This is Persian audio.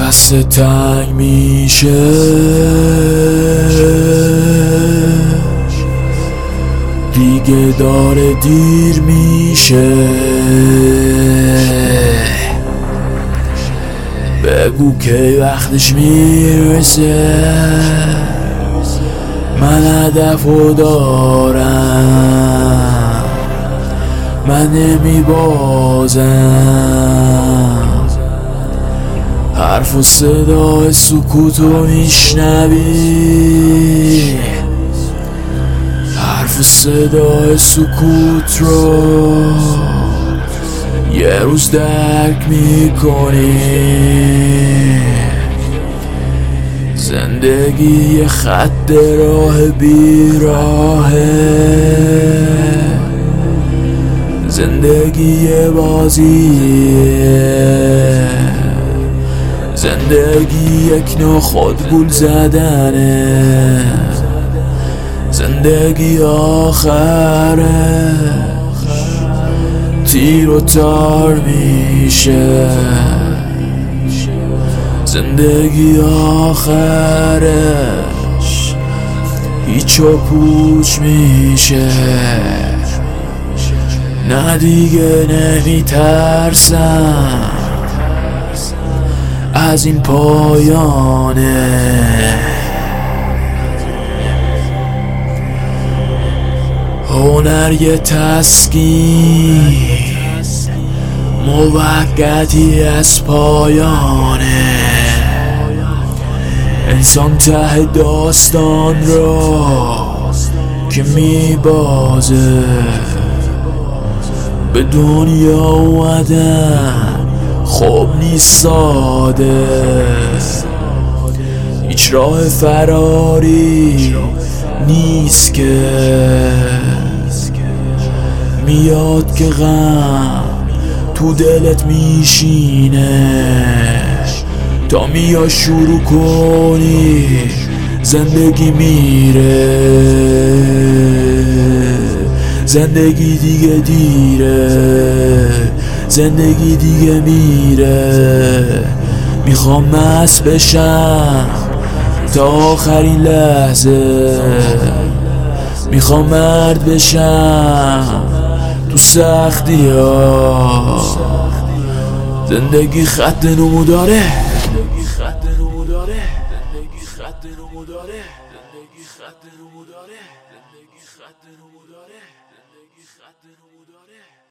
دست تنگ میشه، دیگه داره دیر میشه. بگو کی وقتش میرسه، من هدفو دارم، من نمیبازم. حرف و صدای سکوتو میشنوی، حرف و صدای سکوت رو یه روز درک میکنی. زندگی یه خط راه بیراهه، زندگی یه بازیه، زندگی یک نوع خودگول زدنه، زندگی آخرش تیر و تار میشه، زندگی آخرش هیچ و پوچ میشه. نه دیگه نمیترسم از این پایانه، هنر یه تسکین موقتی از پایانه. انسان ته داستان را که میبازه، به دنیا اومدن خوب نیست ساده، هیچ راه فراری نیست که میاد که غم تو دلت میشینه. تا میای شروع کنی زندگی میره، زندگی دیگه دیره، زندگی دیگه میره. میخوام مست بشم تا آخرین لحظه، میخوام مرد بشم تو سختی ها. زندگی خط نمو داره، زندگی خط نمو داره، زندگی خط نمو داره، زندگی خط نمو داره، زندگی خط نمو داره، زندگی خط نمو داره.